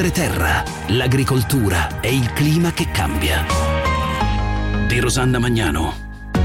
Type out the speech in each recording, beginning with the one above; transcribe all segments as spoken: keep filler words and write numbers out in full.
Madreterra, l'agricoltura e il clima che cambia. Di Rosanna Magnano.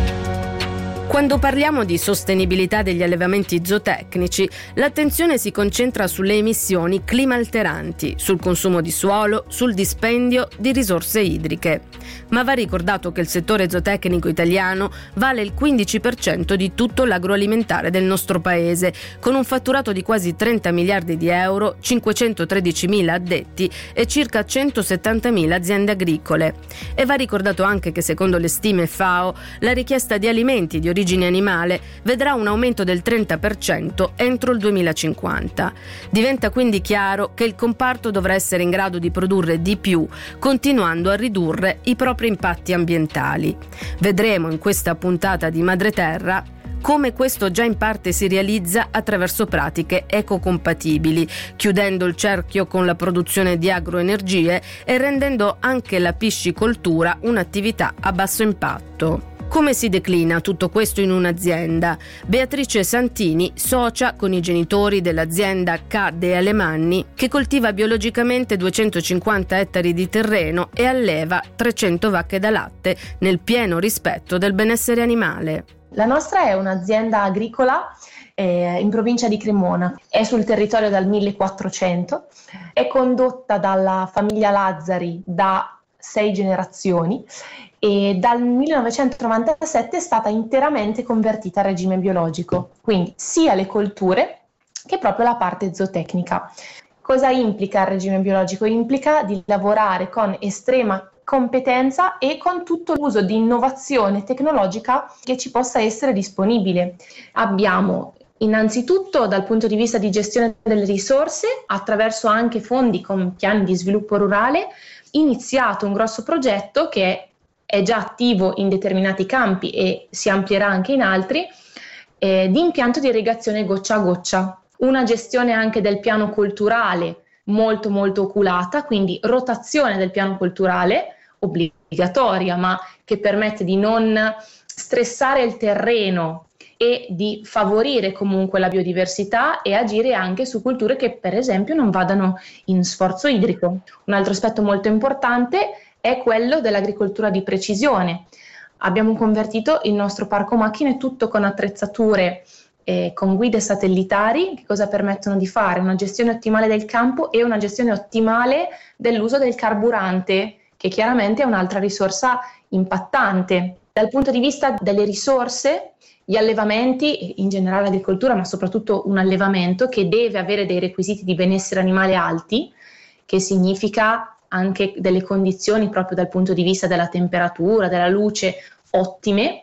Quando parliamo di sostenibilità degli allevamenti zootecnici, l'attenzione si concentra sulle emissioni climalteranti, sul consumo di suolo, sul dispendio di risorse idriche. Ma va ricordato che il settore zootecnico italiano vale il quindici per cento di tutto l'agroalimentare del nostro paese, con un fatturato di quasi trenta miliardi di euro, cinquecentotredicimila addetti e circa centosettantamila aziende agricole. E va ricordato anche che secondo le stime FAO, la richiesta di alimenti di origine animale vedrà un aumento del trenta per cento entro il duemilacinquanta. Diventa quindi chiaro che il comparto dovrà essere in grado di produrre di più, continuando a ridurre i propri impatti ambientali. Vedremo in questa puntata di Madreterra come questo già in parte si realizza attraverso pratiche ecocompatibili, chiudendo il cerchio con la produzione di agroenergie e rendendo anche la piscicoltura un'attività a basso impatto. Come si declina tutto questo in un'azienda? Beatrice Santini, socia con i genitori dell'azienda K. De Alemanni, che coltiva biologicamente duecentocinquanta ettari di terreno e alleva trecento vacche da latte nel pieno rispetto del benessere animale. La nostra è un'azienda agricola eh, in provincia di Cremona, è sul territorio dal millequattrocento, è condotta dalla famiglia Lazzari da sei generazioni e dal millenovecentonovantasette è stata interamente convertita al regime biologico, quindi sia le colture che proprio la parte zootecnica. Cosa implica il regime biologico? Implica di lavorare con estrema competenza e con tutto l'uso di innovazione tecnologica che ci possa essere disponibile. Abbiamo innanzitutto dal punto di vista di gestione delle risorse, attraverso anche fondi con piani di sviluppo rurale, iniziato un grosso progetto che è già attivo in determinati campi e si amplierà anche in altri, eh, di impianto di irrigazione goccia a goccia. Una gestione anche del piano colturale molto molto oculata, quindi rotazione del piano colturale obbligatoria, ma che permette di non stressare il terreno e di favorire comunque la biodiversità e agire anche su culture che per esempio non vadano in sforzo idrico. Un altro aspetto molto importante è quello dell'agricoltura di precisione. Abbiamo convertito il nostro parco macchine tutto con attrezzature eh, con guide satellitari che cosa permettono di fare? Una gestione ottimale del campo e una gestione ottimale dell'uso del carburante, che chiaramente è un'altra risorsa impattante. Dal punto di vista delle risorse, gli allevamenti, in generale l'agricoltura, ma soprattutto un allevamento che deve avere dei requisiti di benessere animale alti, che significa anche delle condizioni proprio dal punto di vista della temperatura, della luce ottime,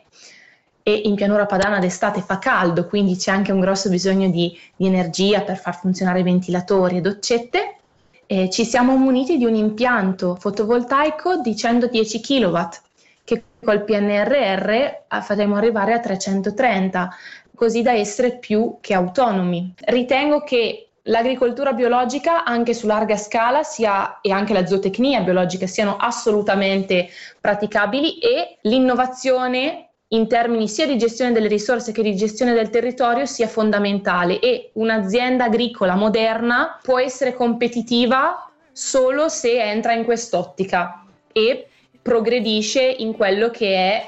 e in pianura padana d'estate fa caldo, quindi c'è anche un grosso bisogno di, di energia per far funzionare ventilatori e doccette. Eh, ci siamo muniti di un impianto fotovoltaico di centodieci chilowatt che col P N R R faremo arrivare a trecentotrenta, così da essere più che autonomi. Ritengo che l'agricoltura biologica anche su larga scala sia, e anche la zootecnia biologica siano assolutamente praticabili, e l'innovazione in termini sia di gestione delle risorse che di gestione del territorio sia fondamentale, e un'azienda agricola moderna può essere competitiva solo se entra in quest'ottica e progredisce in quello che è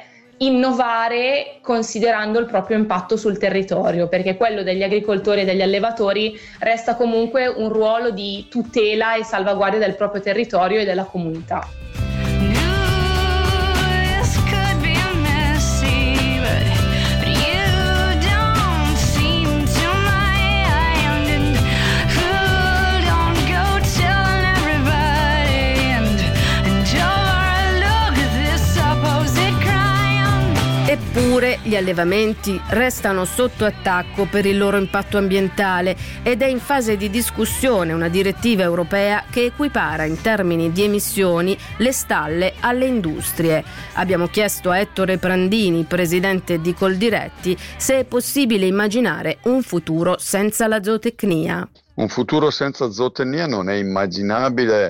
innovare considerando il proprio impatto sul territorio, perché quello degli agricoltori e degli allevatori resta comunque un ruolo di tutela e salvaguardia del proprio territorio e della comunità. Eppure gli allevamenti restano sotto attacco per il loro impatto ambientale ed è in fase di discussione una direttiva europea che equipara in termini di emissioni le stalle alle industrie. Abbiamo chiesto a Ettore Prandini, presidente di Coldiretti, se è possibile immaginare un futuro senza la zootecnia. Un futuro senza zootecnia non è immaginabile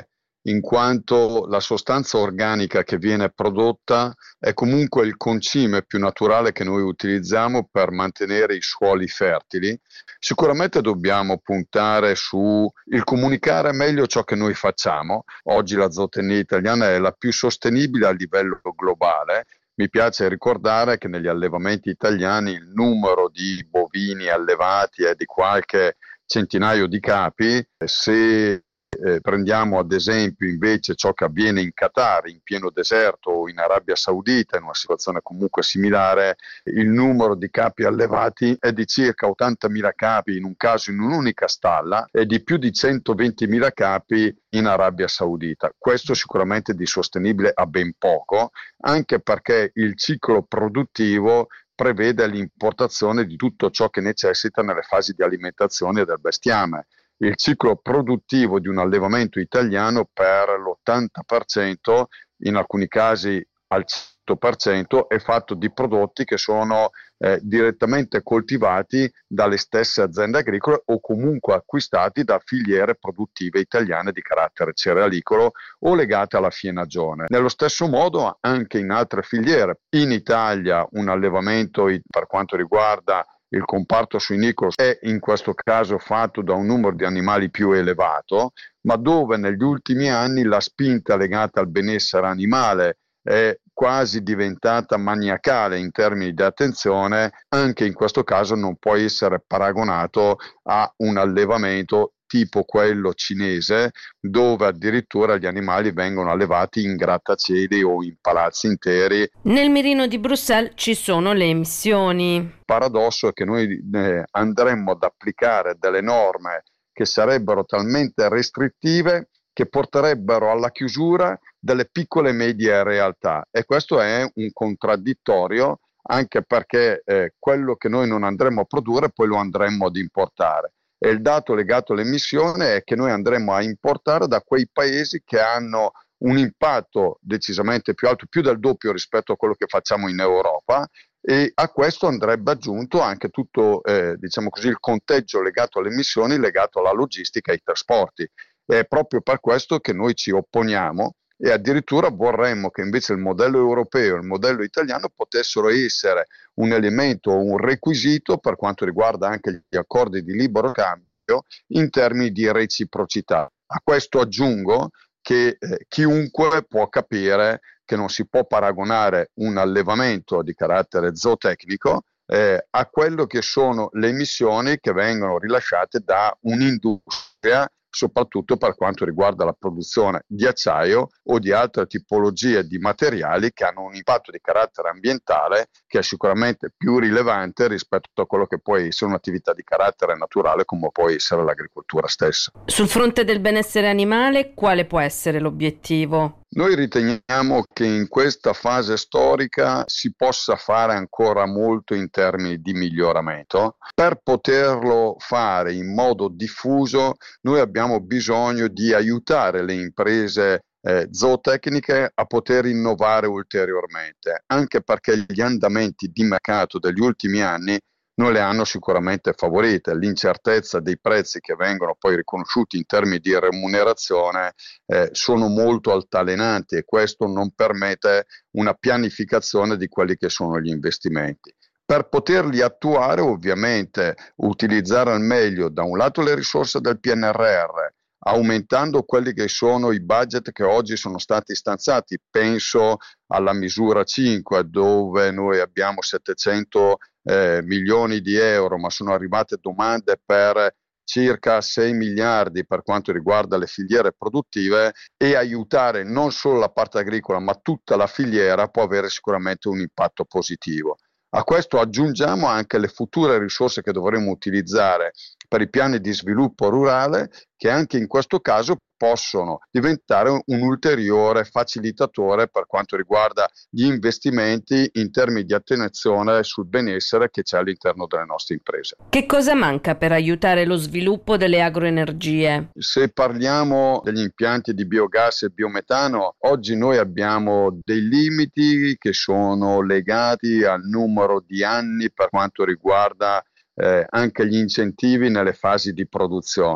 in quanto la sostanza organica che viene prodotta è comunque il concime più naturale che noi utilizziamo per mantenere i suoli fertili. Sicuramente dobbiamo puntare su il comunicare meglio ciò che noi facciamo. Oggi la zootecnia italiana è la più sostenibile a livello globale. Mi piace ricordare che negli allevamenti italiani il numero di bovini allevati è di qualche centinaio di capi. Se Eh, prendiamo ad esempio invece ciò che avviene in Qatar, in pieno deserto, o in Arabia Saudita, in una situazione comunque similare, il numero di capi allevati è di circa ottantamila capi in un caso in un'unica stalla e di più di centoventimila capi in Arabia Saudita. Questo sicuramente di sostenibile ha ben poco, anche perché il ciclo produttivo prevede l'importazione di tutto ciò che necessita nelle fasi di alimentazione del bestiame. Il ciclo produttivo di un allevamento italiano per l'ottanta per cento, in alcuni casi al cento per cento, è fatto di prodotti che sono eh, direttamente coltivati dalle stesse aziende agricole o comunque acquistati da filiere produttive italiane di carattere cerealicolo o legate alla fienagione. Nello stesso modo anche in altre filiere. In Italia un allevamento per quanto riguarda il comparto suinicolo è in questo caso fatto da un numero di animali più elevato, ma dove negli ultimi anni la spinta legata al benessere animale è quasi diventata maniacale in termini di attenzione. Anche in questo caso non può essere paragonato a un allevamento tipo quello cinese, dove addirittura gli animali vengono allevati in grattacieli o in palazzi interi. Nel mirino di Bruxelles ci sono le emissioni. Il paradosso è che noi eh, andremmo ad applicare delle norme che sarebbero talmente restrittive che porterebbero alla chiusura delle piccole e medie realtà, e questo è un contraddittorio, anche perché eh, quello che noi non andremo a produrre poi lo andremmo ad importare. E il dato legato all'emissione è che noi andremo a importare da quei paesi che hanno un impatto decisamente più alto, più del doppio rispetto a quello che facciamo in Europa, e a questo andrebbe aggiunto anche tutto eh, diciamo così, il conteggio legato alle emissioni, legato alla logistica e ai trasporti. È proprio per questo che noi ci opponiamo e addirittura vorremmo che invece il modello europeo e il modello italiano potessero essere un elemento o un requisito per quanto riguarda anche gli accordi di libero cambio in termini di reciprocità. A questo aggiungo che eh, chiunque può capire che non si può paragonare un allevamento di carattere zootecnico eh, a quello che sono le emissioni che vengono rilasciate da un'industria, soprattutto per quanto riguarda la produzione di acciaio o di altre tipologie di materiali che hanno un impatto di carattere ambientale che è sicuramente più rilevante rispetto a quello che può essere un'attività di carattere naturale come può essere l'agricoltura stessa. Sul fronte del benessere animale, quale può essere l'obiettivo? Noi riteniamo che in questa fase storica si possa fare ancora molto in termini di miglioramento. Per poterlo fare in modo diffuso, noi abbiamo bisogno di aiutare le imprese eh, zootecniche a poter innovare ulteriormente, anche perché gli andamenti di mercato degli ultimi anni non le hanno sicuramente favorite. L'incertezza dei prezzi che vengono poi riconosciuti in termini di remunerazione eh, sono molto altalenanti e questo non permette una pianificazione di quelli che sono gli investimenti. Per poterli attuare, ovviamente, utilizzare al meglio da un lato le risorse del P N R R, aumentando quelli che sono i budget che oggi sono stati stanziati. Penso alla misura cinque, dove noi abbiamo settecento eh, milioni di euro, ma sono arrivate domande per circa sei miliardi per quanto riguarda le filiere produttive, e aiutare non solo la parte agricola ma tutta la filiera può avere sicuramente un impatto positivo. A questo aggiungiamo anche le future risorse che dovremo utilizzare per i piani di sviluppo rurale, che anche in questo caso possono diventare un ulteriore facilitatore per quanto riguarda gli investimenti in termini di attenzione sul benessere che c'è all'interno delle nostre imprese. Che cosa manca per aiutare lo sviluppo delle agroenergie? Se parliamo degli impianti di biogas e biometano, oggi noi abbiamo dei limiti che sono legati al numero di anni per quanto riguarda eh, anche gli incentivi nelle fasi di produzione.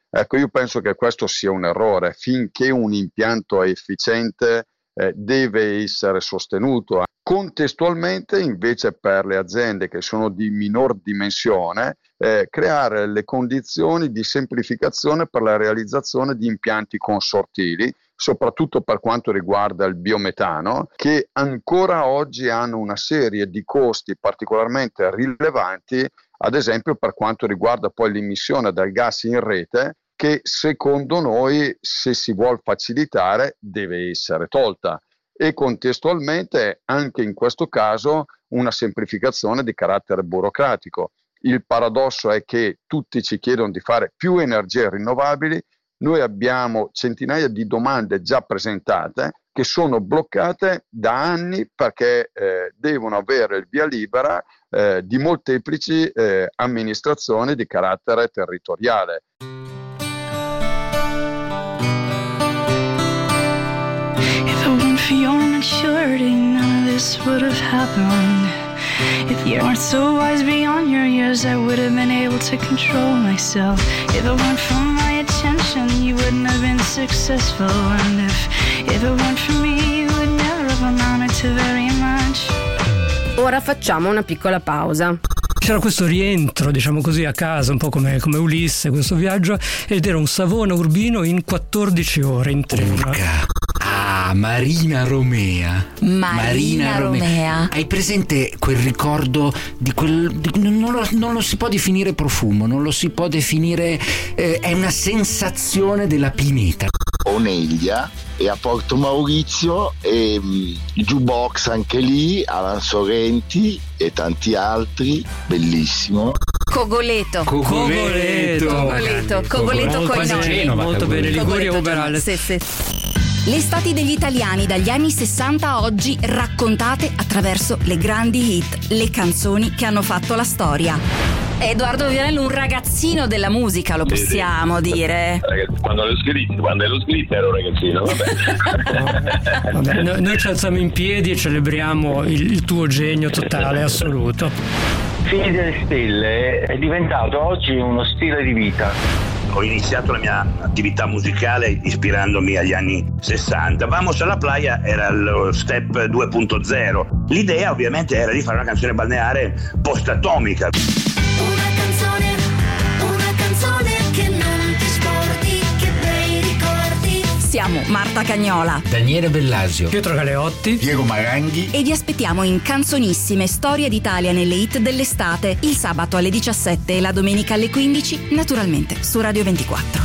Ecco, io penso che questo sia un errore. Finché un impianto è efficiente eh, deve essere sostenuto. Contestualmente, invece, per le aziende che sono di minor dimensione, eh, creare le condizioni di semplificazione per la realizzazione di impianti consortili, soprattutto per quanto riguarda il biometano, che ancora oggi hanno una serie di costi particolarmente rilevanti, ad esempio per quanto riguarda poi l'emissione del gas in rete, che secondo noi, se si vuol facilitare, deve essere tolta. E contestualmente anche in questo caso una semplificazione di carattere burocratico. Il paradosso è che tutti ci chiedono di fare più energie rinnovabili, noi abbiamo centinaia di domande già presentate che sono bloccate da anni perché eh, devono avere il via libera eh, di molteplici eh, amministrazioni di carattere territoriale. For your maturity, none of this would have happened. If you weren't so wise beyond your years, I would have been able to control myself. If it weren't for my attention, you wouldn't have been successful. And if, if it weren't for me, you would never have amounted to very much. Ora facciamo una piccola pausa. C'era questo rientro, diciamo così, a casa, un po' come, come Ulisse, questo viaggio, ed era un Savona Urbino in quattordici ore in treno. Urca. Ah, Marina Romea. Marina, Marina Romea. Romea. Hai presente quel ricordo di quel... Di, non, lo, non lo si può definire profumo, non lo si può definire... Eh, è una sensazione della pineta. Oneglia e a Porto Maurizio e um, Jukebox anche lì, Alan Sorrenti e tanti altri, bellissimo. Cogoleto. Cogoleto. Cogoleto. Cogoleto con i nonni. Molto bene, Liguria Uberale. Sì, sì. Le estati degli italiani dagli anni sessanta a oggi raccontate attraverso le grandi hit, le canzoni che hanno fatto la storia. Edoardo Vianello, un ragazzino della musica, lo possiamo sì, sì. dire. Quando l'ho scritto, quando l'ho scritto ero ragazzino, vabbè. Vabbè, noi, noi ci alziamo in piedi e celebriamo il, il tuo genio totale, assoluto. Figli delle Stelle è diventato oggi uno stile di vita. Ho iniziato la mia attività musicale ispirandomi agli anni sessanta. Vamos alla playa era lo step due punto zero. L'idea ovviamente era di fare una canzone balneare post-atomica. Una canzone, una canzone che non ti sporti, che bei ricordi. Siamo Marta Cagnola, Daniele Bellasio, Pietro Galeotti, Diego Maranghi e vi aspettiamo in Canzonissime, storie d'Italia nelle hit dell'estate, il sabato alle diciassette e la domenica alle quindici, naturalmente su Radio ventiquattro.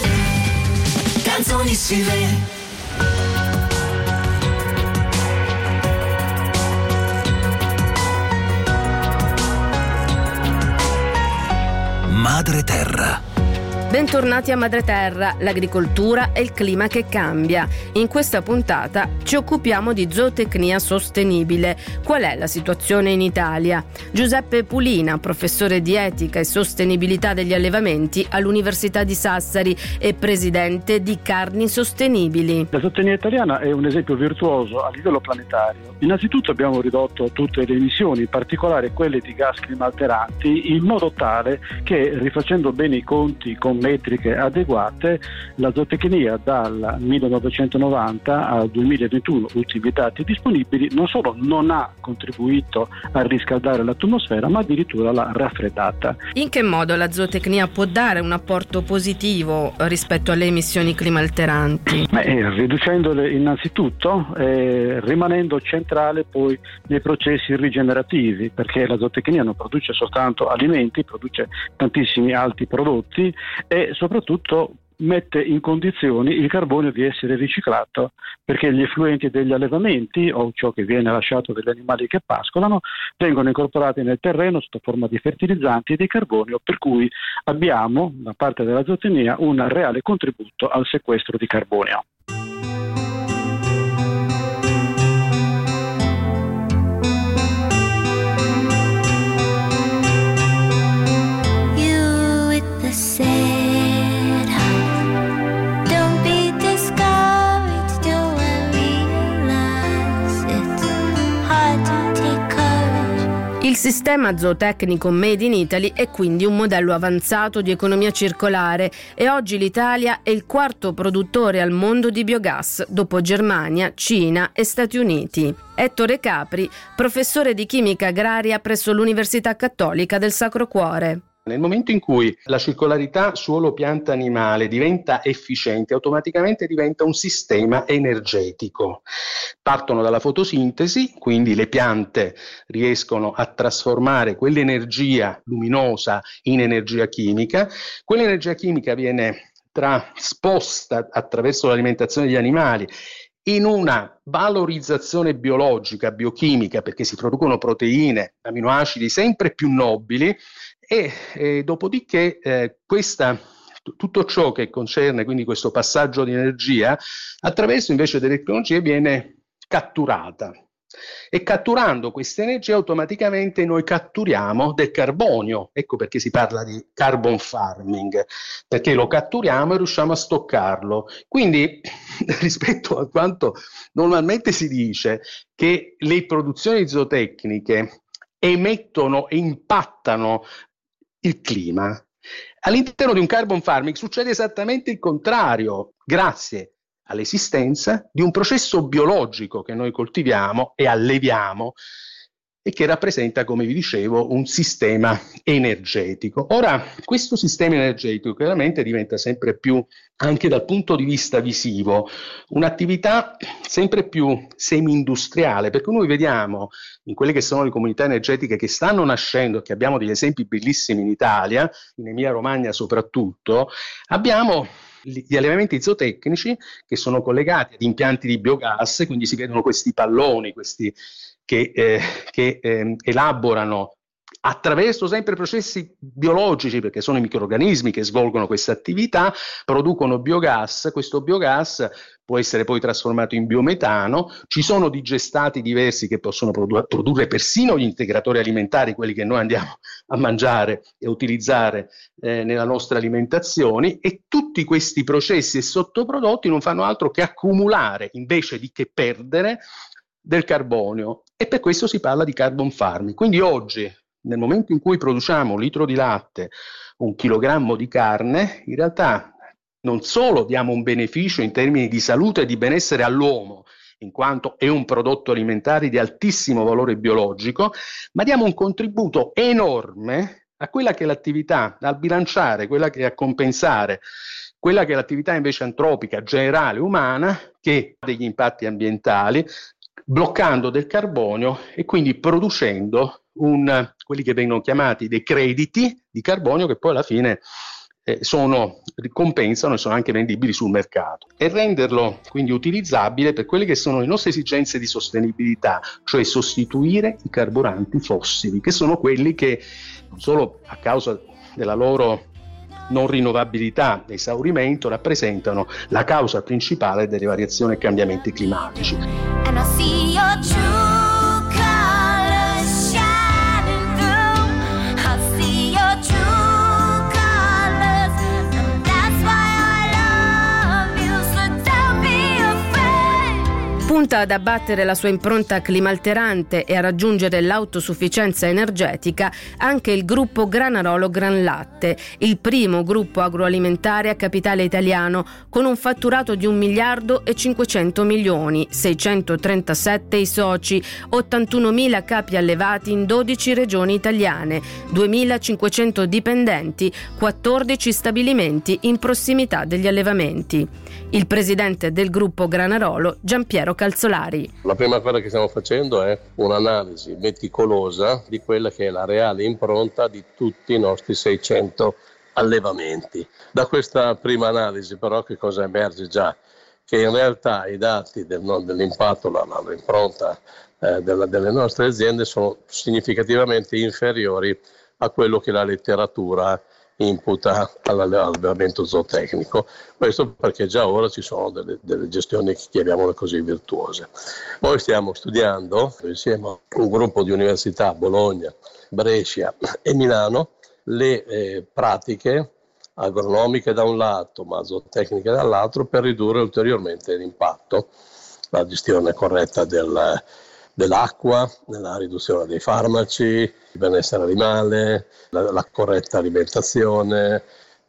Canzonissime. Madre Terra. Bentornati a Madre Terra, l'agricoltura e il clima che cambia. In questa puntata ci occupiamo di zootecnia sostenibile. Qual è la situazione in Italia? Giuseppe Pulina, professore di etica e sostenibilità degli allevamenti all'Università di Sassari e presidente di Carni Sostenibili. La zootecnia italiana è un esempio virtuoso a livello planetario. Innanzitutto abbiamo ridotto tutte le emissioni, in particolare quelle di gas climalteranti, in modo tale che, rifacendo bene i conti con metriche adeguate, la zootecnia dal millenovecentonovanta al duemilaventuno, ultimi dati disponibili, non solo non ha contribuito a riscaldare l'atmosfera, ma addirittura l'ha raffreddata. In che modo la zootecnia può dare un apporto positivo rispetto alle emissioni climalteranti? Eh, riducendole innanzitutto, eh, rimanendo centrale poi nei processi rigenerativi, perché la zootecnia non produce soltanto alimenti, produce tantissimi altri prodotti e soprattutto mette in condizioni il carbonio di essere riciclato, perché gli effluenti degli allevamenti o ciò che viene lasciato dagli animali che pascolano vengono incorporati nel terreno sotto forma di fertilizzanti e di carbonio, per cui abbiamo da parte della zootecnia un reale contributo al sequestro di carbonio. Il sistema zootecnico Made in Italy è quindi un modello avanzato di economia circolare e oggi l'Italia è il quarto produttore al mondo di biogas, dopo Germania, Cina e Stati Uniti. Ettore Capri, professore di chimica agraria presso l'Università Cattolica del Sacro Cuore. Nel momento in cui la circolarità suolo-pianta-animale diventa efficiente, automaticamente diventa un sistema energetico. Partono dalla fotosintesi, quindi le piante riescono a trasformare quell'energia luminosa in energia chimica. Quell'energia chimica viene trasposta attraverso l'alimentazione degli animali in una valorizzazione biologica, biochimica, perché si producono proteine, aminoacidi sempre più nobili, e eh, dopodiché eh, questa, t- tutto ciò che concerne quindi questo passaggio di energia attraverso invece delle tecnologie viene catturata, e catturando questa energia automaticamente noi catturiamo del carbonio. Ecco perché si parla di carbon farming, perché lo catturiamo e riusciamo a stoccarlo. Quindi rispetto a quanto normalmente si dice che le produzioni zootecniche emettono e impattano il clima, all'interno di un carbon farming succede esattamente il contrario, grazie all'esistenza di un processo biologico che noi coltiviamo e alleviamo e che rappresenta, come vi dicevo, un sistema energetico. Ora, questo sistema energetico chiaramente diventa sempre più, anche dal punto di vista visivo, un'attività sempre più semi-industriale, perché noi vediamo in quelle che sono le comunità energetiche che stanno nascendo, che abbiamo degli esempi bellissimi in Italia, in Emilia-Romagna soprattutto, abbiamo gli allevamenti zootecnici che sono collegati ad impianti di biogas, quindi si vedono questi palloni, questi che, eh, che eh, elaborano attraverso sempre processi biologici, perché sono i microrganismi che svolgono questa attività, producono biogas. Questo biogas può essere poi trasformato in biometano, ci sono digestati diversi che possono produ- produrre persino gli integratori alimentari, quelli che noi andiamo a mangiare e utilizzare eh, nella nostra alimentazione, e tutti questi processi e sottoprodotti non fanno altro che accumulare, invece di che perdere, del carbonio, e per questo si parla di carbon farming. Quindi oggi, nel momento in cui produciamo un litro di latte, un chilogrammo di carne, in realtà non solo diamo un beneficio in termini di salute e di benessere all'uomo, in quanto è un prodotto alimentare di altissimo valore biologico, ma diamo un contributo enorme a quella che è l'attività, a bilanciare, quella che è a compensare, quella che è l'attività invece antropica, generale, umana, che ha degli impatti ambientali, bloccando del carbonio e quindi producendo un, quelli che vengono chiamati dei crediti di carbonio, che poi alla fine eh, sono, ricompensano e sono anche vendibili sul mercato, e renderlo quindi utilizzabile per quelle che sono le nostre esigenze di sostenibilità, cioè sostituire i carburanti fossili, che sono quelli che non solo a causa della loro non rinnovabilità, esaurimento, rappresentano la causa principale delle variazioni e cambiamenti climatici. And I see your true colors shining through. I see your true colors, and that's why I love you, so don't be afraid. Punta ad abbattere la sua impronta climalterante e a raggiungere l'autosufficienza energetica anche il gruppo Granarolo Granlatte, il primo gruppo agroalimentare a capitale italiano, con un fatturato di un miliardo e cinquecento milioni, seicentotrentasette i soci, ottantunomila capi allevati in dodici regioni italiane, duemilacinquecento dipendenti, quattordici stabilimenti in prossimità degli allevamenti. Il presidente del gruppo Granarolo, Giampiero Calzolari. La prima cosa che stiamo facendo è un'analisi meticolosa di quella che è la reale impronta di tutti i nostri seicento allevamenti. Da questa prima analisi però che cosa emerge già? Che in realtà i dati del, no, dell'impatto, la, la, l'impronta eh, della, delle nostre aziende sono significativamente inferiori a quello che la letteratura imputa all'allevamento zootecnico. Questo perché già ora ci sono delle, delle gestioni, chiamiamole così, virtuose. Poi stiamo studiando insieme a un gruppo di università, Bologna, Brescia e Milano, le eh, pratiche agronomiche da un lato, ma zootecniche dall'altro, per ridurre ulteriormente l'impatto, la gestione corretta del, dell'acqua, nella riduzione dei farmaci, il benessere animale, la, la corretta alimentazione.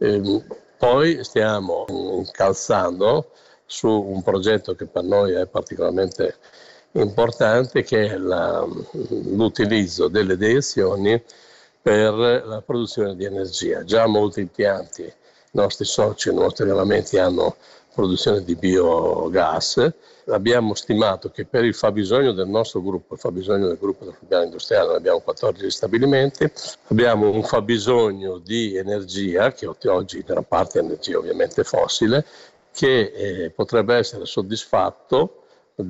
E poi stiamo incalzando su un progetto che per noi è particolarmente importante, che è la, l'utilizzo delle deiezioni per la produzione di energia. Già molti impianti, i nostri soci, i nostri regolamenti hanno produzione di biogas. Abbiamo stimato che per il fabbisogno del nostro gruppo, il fabbisogno del gruppo del piano industriale, noi abbiamo quattordici stabilimenti, abbiamo un fabbisogno di energia, che oggi in gran parte è energia ovviamente fossile, che eh, potrebbe essere soddisfatto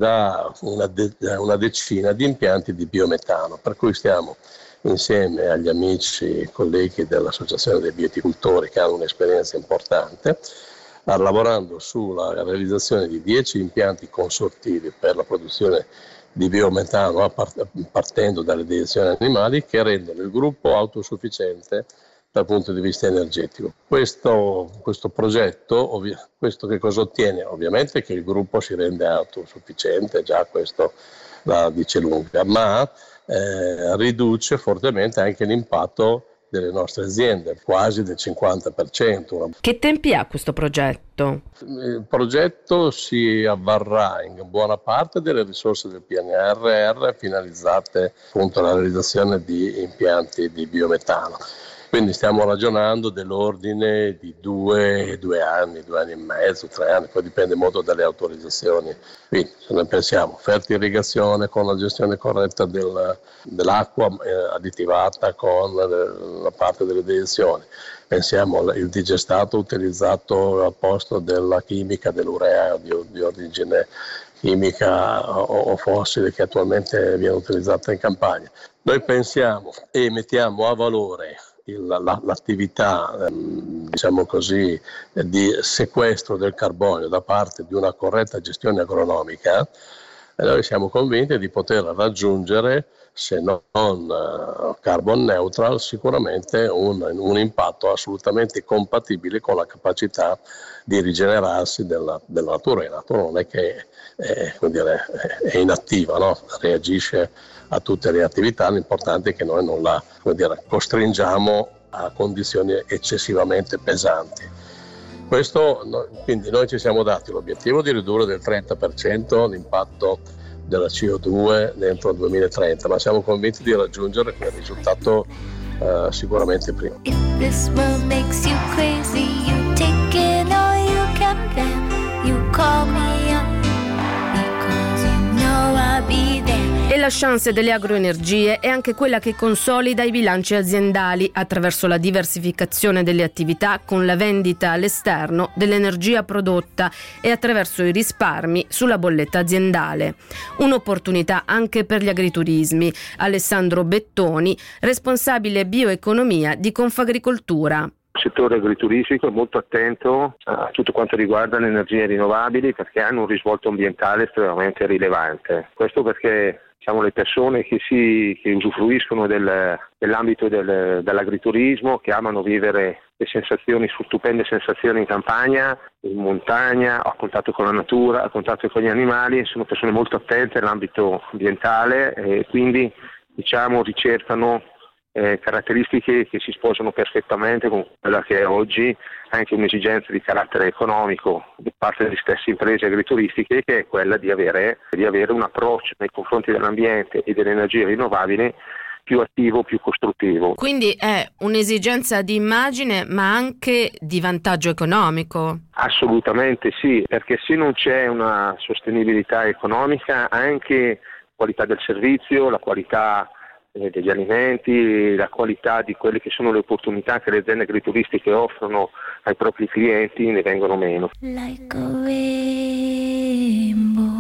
da una, de- da una decina di impianti di biometano, per cui stiamo insieme agli amici e colleghi dell'Associazione dei Bioeticultori, che hanno un'esperienza importante, lavorando sulla realizzazione di dieci impianti consortili per la produzione di biometano partendo dalle deiezioni animali, che rendono il gruppo autosufficiente dal punto di vista energetico. Questo, questo progetto, ovvi- questo che cosa ottiene? Ovviamente che il gruppo si rende autosufficiente, già questo la dice lunga, ma eh, riduce fortemente anche l'impatto delle nostre aziende, quasi del cinquanta per cento. Che tempi ha questo progetto? Il progetto si avvarrà in buona parte delle risorse del P N R R finalizzate appunto alla realizzazione di impianti di biometano. Quindi stiamo ragionando dell'ordine di due, due anni, due anni e mezzo, tre anni, poi dipende molto dalle autorizzazioni. Quindi se noi pensiamo offerta irrigazione con la gestione corretta del, dell'acqua eh, additivata con le, la parte delle deiezioni, pensiamo al digestato utilizzato al posto della chimica, dell'urea di, di origine chimica o, o fossile che attualmente viene utilizzata in campagna. Noi pensiamo e mettiamo a valore Il, la, l'attività ehm, diciamo così di sequestro del carbonio da parte di una corretta gestione agronomica, e noi siamo convinti di poter raggiungere, se non uh, carbon neutral, sicuramente un, un impatto assolutamente compatibile con la capacità di rigenerarsi della, della natura. La natura non è che è, come dire, è inattiva, no? Reagisce a tutte le attività, l'importante è che noi non la, come dire, costringiamo a condizioni eccessivamente pesanti. Questo, quindi noi ci siamo dati l'obiettivo di ridurre del trenta per cento l'impatto della C O due dentro il duemilatrenta, ma siamo convinti di raggiungere quel risultato uh, sicuramente prima. If this world makes you crazy, you take it all you can bear. You call me up because you know I'll be there. E la chance delle agroenergie è anche quella che consolida i bilanci aziendali attraverso la diversificazione delle attività con la vendita all'esterno dell'energia prodotta e attraverso i risparmi sulla bolletta aziendale. Un'opportunità anche per gli agriturismi. Alessandro Bettoni, responsabile bioeconomia di Confagricoltura. Il settore agrituristico è molto attento a tutto quanto riguarda le energie rinnovabili perché hanno un risvolto ambientale estremamente rilevante. Questo perché diciamo, le persone che, si, che usufruiscono del, dell'ambito del, dell'agriturismo, che amano vivere le sensazioni, stupende sensazioni in campagna, in montagna, a contatto con la natura, a contatto con gli animali, sono persone molto attente all'ambito ambientale e quindi diciamo, ricercano Eh, caratteristiche che si sposano perfettamente con quella che è oggi anche un'esigenza di carattere economico da parte delle stesse imprese agrituristiche, che è quella di avere, di avere un approccio nei confronti dell'ambiente e delle energie rinnovabili più attivo, più costruttivo. Quindi è un'esigenza di immagine ma anche di vantaggio economico? Assolutamente sì, perché se non c'è una sostenibilità economica anche la qualità del servizio, la qualità degli alimenti, la qualità di quelle che sono le opportunità che le aziende agrituristiche offrono ai propri clienti ne vengono meno. Like a rainbow.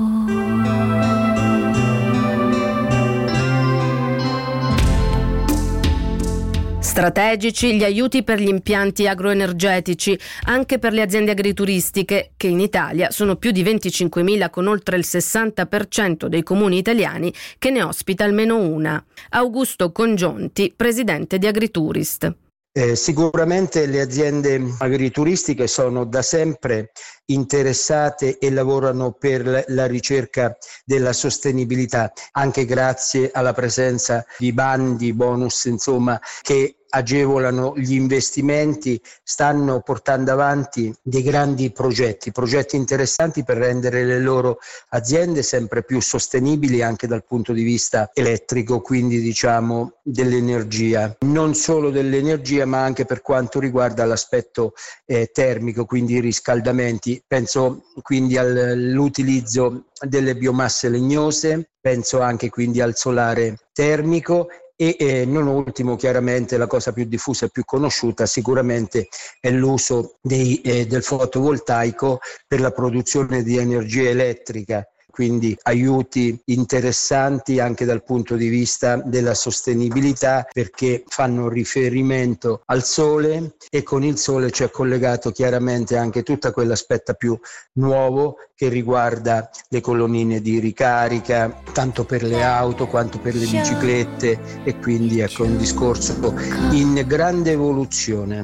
Strategici gli aiuti per gli impianti agroenergetici, anche per le aziende agrituristiche, che in Italia sono più di venticinquemila con oltre il sessanta per cento dei comuni italiani che ne ospita almeno una. Augusto Congionti, presidente di Agriturist. Eh, sicuramente le aziende agrituristiche sono da sempre interessate e lavorano per la ricerca della sostenibilità, anche grazie alla presenza di bandi, bonus, insomma, che agevolano gli investimenti, stanno portando avanti dei grandi progetti, progetti interessanti per rendere le loro aziende sempre più sostenibili anche dal punto di vista elettrico, quindi diciamo dell'energia, non solo dell'energia ma anche per quanto riguarda l'aspetto eh, termico, quindi i riscaldamenti. Penso quindi all'utilizzo delle biomasse legnose, penso anche quindi al solare termico e eh, non ultimo, chiaramente la cosa più diffusa e più conosciuta sicuramente è l'uso dei, eh, del fotovoltaico per la produzione di energia elettrica. Quindi aiuti interessanti anche dal punto di vista della sostenibilità, perché fanno riferimento al sole e con il sole c'è collegato chiaramente anche tutta quell'aspetto più nuovo che riguarda le colonnine di ricarica, tanto per le auto quanto per le biciclette, e quindi ecco un discorso in grande evoluzione.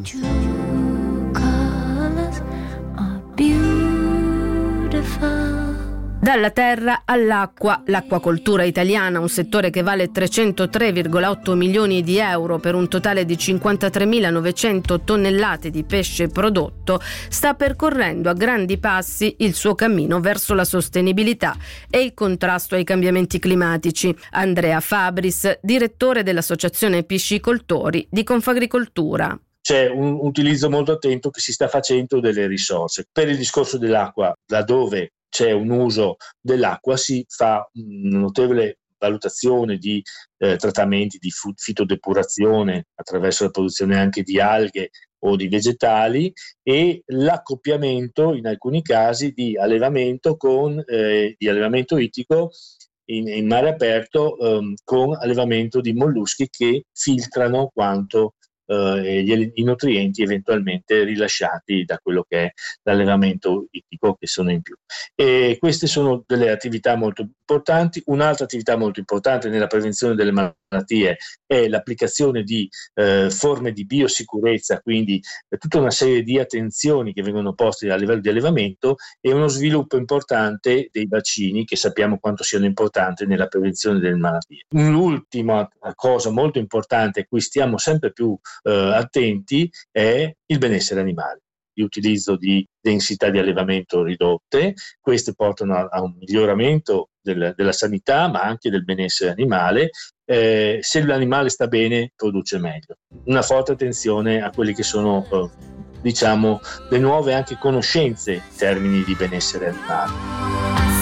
Dalla terra all'acqua, l'acquacoltura italiana, un settore che vale trecentotré virgola otto milioni di euro per un totale di cinquantatremilanovecento tonnellate di pesce prodotto, sta percorrendo a grandi passi il suo cammino verso la sostenibilità e il contrasto ai cambiamenti climatici. Andrea Fabris, direttore dell'Associazione Piscicoltori di Confagricoltura. C'è un utilizzo molto attento che si sta facendo delle risorse. Per il discorso dell'acqua, laddove c'è un uso dell'acqua, si fa una notevole valutazione di eh, trattamenti di fitodepurazione attraverso la produzione anche di alghe o di vegetali, e l'accoppiamento in alcuni casi di allevamento con eh, di allevamento ittico in, in mare aperto ehm, con allevamento di molluschi che filtrano quanto Uh, gli, i nutrienti eventualmente rilasciati da quello che è l'allevamento ittico, che sono in più. E queste sono delle attività molto importanti. Un'altra attività molto importante nella prevenzione delle malattie è l'applicazione di eh, forme di biosicurezza, quindi eh, tutta una serie di attenzioni che vengono poste a livello di allevamento, e uno sviluppo importante dei vaccini, che sappiamo quanto siano importanti nella prevenzione delle malattie. L'ultima cosa molto importante a cui stiamo sempre più Uh, attenti è il benessere animale, l'utilizzo di densità di allevamento ridotte. Queste portano a, a un miglioramento del, della sanità ma anche del benessere animale. Eh, se l'animale sta bene produce meglio. Una forte attenzione a quelli che sono uh, diciamo le nuove anche conoscenze in termini di benessere animale.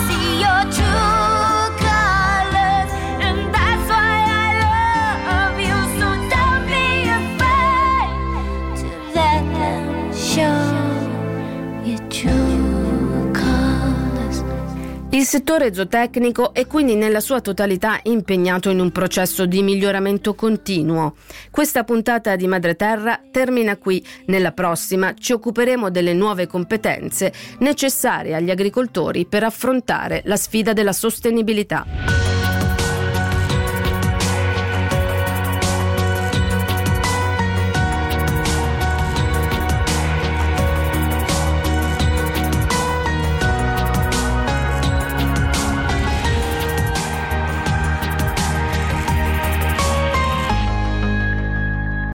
Il settore zootecnico è quindi nella sua totalità impegnato in un processo di miglioramento continuo. Questa puntata di Madre Terra termina qui. Nella prossima ci occuperemo delle nuove competenze necessarie agli agricoltori per affrontare la sfida della sostenibilità.